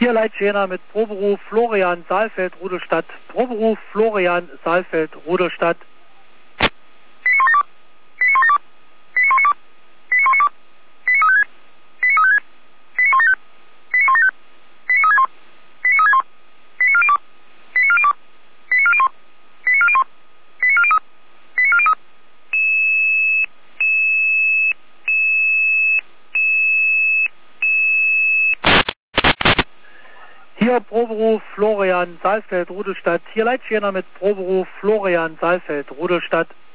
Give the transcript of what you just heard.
Hier Leitschäner mit Proberuf Florian Saalfeld, Rudolstadt. Proberuf Florian Saalfeld, Rudolstadt. Hier Proberuf Florian Saalfeld, Rudolstadt. Hier Leitschäner mit Proberuf Florian Saalfeld, Rudolstadt.